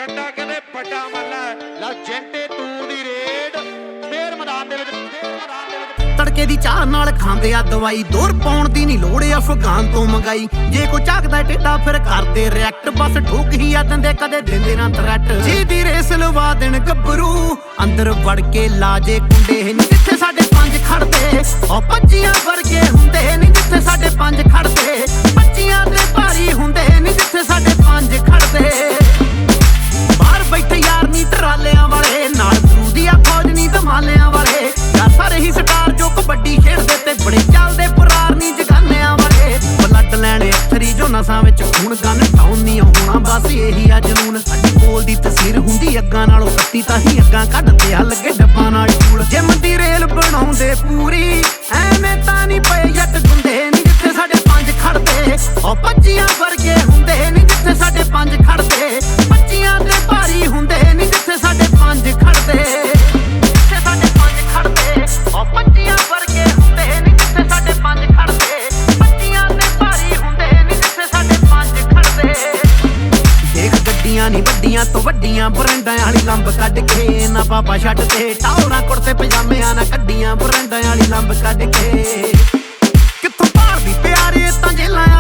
ਸਾਡਾ ਕਹਿੰਦੇ ਵੱਡਾ ਮੱਲਾ ਲਾ ਜੈਂਟੇ ਤੂੰ ਦੀ ਰੇਡ ਫੇਰ ਮੈਦਾਨ ਦੇ ਵਿੱਚ ਤੜਕੇ ਦੀ ਚਾਹ ਨਾਲ ਖਾਂਦੇ ਆ ਦਵਾਈ ਦੌਰ ਪਾਉਣ ਦੀ ਨਹੀਂ ਲੋੜ ਅਫਗਾਨ ਤੋਂ ਮੰਗਾਈ ਜੇ ਕੋਈ ਝਾਕਦਾ ਟੇਡਾ ਫਿਰ ਕਰਦੇ ਰਿਐਕਟ ਬਸ ਠੋਕ ਹੀ ਆ ਦਿੰਦੇ ਕਦੇ ਦਿੰਦੇ ਨਾ ਥ੍ਰੈਟ ਜੀ ਦੀ ਰੇਸ ਲਵਾ ਦੇਣ ਗੱਭਰੂ ਅੰਦਰ ਵੜ ਕੇ ਲਾਜੇ ਕੁੰਡੇ ਨਹੀਂ ਜਿੱਥੇ ਸਾਡੇ ਪੰਜ ਖੜਦੇ ਉਹ ਪੱਚੀਆਂ ਵਰਗੇ ਹੁੰਦੇ ਨਹੀਂ ਜਿੱਥੇ ਸਾਡੇ ਪੰਜ ਖੜਦੇ ਪੱਚੀਆਂ ਤੇ ਭਾਰੀ ਹੁੰਦੇ ਨਹੀਂ ਜਿੱਥੇ ਸਾਡੇ ਪੰਜ ਖੜਦੇ ਬਾਹਰ ਬੈਠੇ ਯਾਰ ਨਹੀਂ ਟਰਾਲਿਆਂ ਵਾਲੇ ਨਾਲ ਦੂਦੀ ਆ ਫੌਜ ਨਹੀਂ ਧਮਾਲਿਆਂ ਵਾਲੇ ਯਾਰ ਸਾਰੇ ਹੀ ਸਟਾਰ ਜੋ ਕਬੱਡੀ ਖੇਡਦੇ ਤੇ ਬੜੇ ਚੱਲਦੇ ਪੁਰਾਰ ਨਹੀਂ ਜਗਾਨਿਆਂ ਵਾਲੇ ਬਲੱਡ ਲੈਣੇ ਅਥਰੀ ਜੋ ਨਸਾਂ ਵਿੱਚ ਖੂਨ ਗਨ ਟਾਉਨ ਨਹੀਂ ਹੋਣਾ ਬਸ ਇਹੀ ਆ ਜਨੂਨ ਸਾਡੀ ਕੋਲ ਦੀ ਤਸਵੀਰ ਹੁੰਦੀ ਅੱਗਾਂ ਨਾਲੋਂ ਕੱਤੀ ਤਾਂ ਹੀ ਅੱਗਾਂ ਕੱਢਦੇ ਆ ਲੱਗੇ ਡੱਬਾਂ ਨਾਲ ਟੂਲ ਜਿਮ ਦੀ ਰੇਲ ਬਣਾਉਂਦੇ ਪੂਰੀ ਐਵੇਂ ਤਾਂ ਨਹੀਂ ਪਏ ਜੱਟ ਗੁੰਦੇ ਨਹੀਂ ਜਿੱਥੇ ਸਾਡੇ ਪੰਜ ਖੜਦੇ ਉਹ ਪੱਚੀਆਂ ਵਰਗੇ ਹੁੰਦੇ ਨਹੀਂ ਜਿੱਥੇ ਸਾਡੇ ਪੰਜ ਖੜਦੇ ਪੱਚੀਆਂ ਤੇ ਭਾਰੀ ਹੁੰਦੇ ਨਹੀਂ ਜਿੱਥੇ ਸਾਡੇ ਪੰਜ ਖੜਦੇ ਜਿੱਥੇ ਸਾਡੇ ਪੰਜ ਖੜਦੇ ਉਹ ਪੱਚੀਆਂ ਵਰਗੇ ਹੁੰਦੇ ਨਹੀਂ ਜਿੱਥੇ ਸਾਡੇ ਪੰਜ ਖੜਦੇ ਪੱਚੀਆਂ ਤੇ ਭਾਰੀ ਹੁੰਦੇ ਨਹੀਂ ਜਿੱਥੇ ਸਾਡੇ ਪੰਜ ਖੜਦੇ ਦੇਖ ਗੱਡੀਆਂ ਨਹੀਂ ਵੱਡੀਆਂ ਤੋਂ ਵੱਡੀਆਂ ਬਰੰਡਾਂ ਵਾਲੀ ਲੰਬ ਕੱਢ ਕੇ ਨਾ ਬਾਬਾ ਛੱਡ ਤੇ ਟਾਉਰਾਂ ਕੁੜਤੇ ਪਜਾਮਿਆਂ ਨਾ ਕੱਢੀਆਂ ਬਰੰਡਾਂ ਵਾਲੀ ਲੰਬ ਕੱਢ ਕੇ ਕਿੱਥੋਂ ਭਾਰਦੀ ਪਿਆਰੇ ਤਾਂ ਜੇਲਾਂ